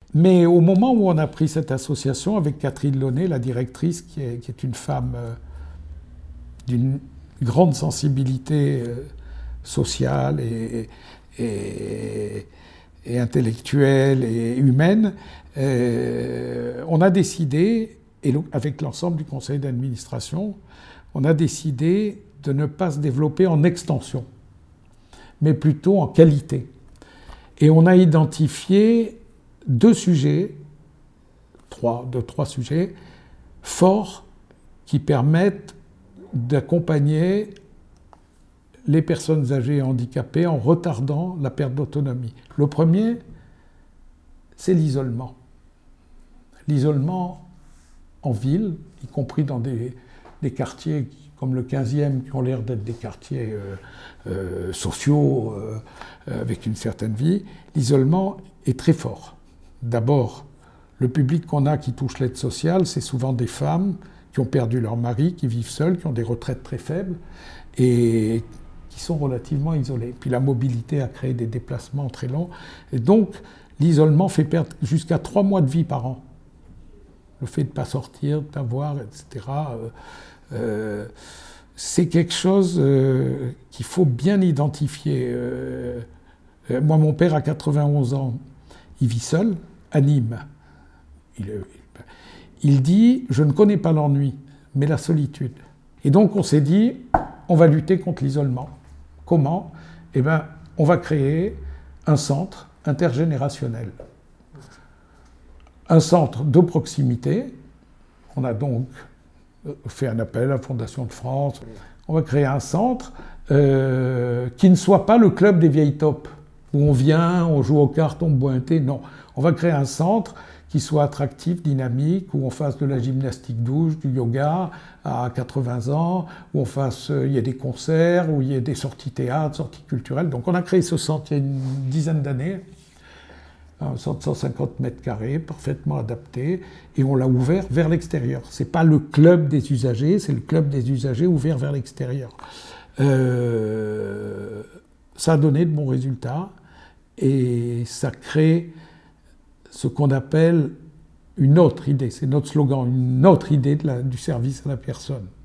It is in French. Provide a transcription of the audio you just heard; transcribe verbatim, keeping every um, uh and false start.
Mais au moment où on a pris cette association avec Catherine Launay, la directrice, qui est, qui est une femme euh, d'une grande sensibilité euh, sociale et, et, et intellectuelle et humaine, euh, on a décidé, et avec l'ensemble du conseil d'administration, on a décidé de ne pas se développer en extension, mais plutôt en qualité. Et on a identifié deux sujets, trois, deux, trois sujets forts qui permettent d'accompagner les personnes âgées et handicapées en retardant la perte d'autonomie. Le premier, c'est l'isolement. L'isolement en ville, y compris dans des, des quartiers comme le quinzième, qui ont l'air d'être des quartiers euh, euh, sociaux, euh, avec une certaine vie, l'isolement est très fort. D'abord, le public qu'on a qui touche l'aide sociale, c'est souvent des femmes qui ont perdu leur mari, qui vivent seules, qui ont des retraites très faibles et qui sont relativement isolées. Puis la mobilité a créé des déplacements très longs. Et donc, l'isolement fait perdre jusqu'à trois mois de vie par an. Le fait de ne pas sortir, d'avoir, et cetera, euh, euh, c'est quelque chose euh, qu'il faut bien identifier. Euh, euh, moi, mon père a quatre-vingt-onze ans, il vit seul à Nîmes. Il, il dit « Je ne connais pas l'ennui, mais la solitude ». Et donc on s'est dit « On va lutter contre l'isolement ». Comment ? Eh bien, on va créer un centre intergénérationnel. Un centre de proximité. On a donc fait un appel à la Fondation de France. On va créer un centre euh, qui ne soit pas le club des vieilles taupes, où on vient, on joue aux cartes, on boit un thé. Non, on va créer un centre qui soit attractif, dynamique, où on fasse de la gymnastique douce, du yoga à quatre-vingts ans, où on fasse, euh, il y ait des concerts, où il y ait des sorties théâtre, sorties culturelles. Donc on a créé ce centre il y a une dizaine d'années, un centre de cent cinquante mètres carrés, parfaitement adapté, et on l'a ouvert vers l'extérieur. Ce n'est pas le club des usagers, c'est le club des usagers ouvert vers l'extérieur. Euh, ça a donné de bons résultats, et ça crée ce qu'on appelle une autre idée, c'est notre slogan, une autre idée de la, du service à la personne.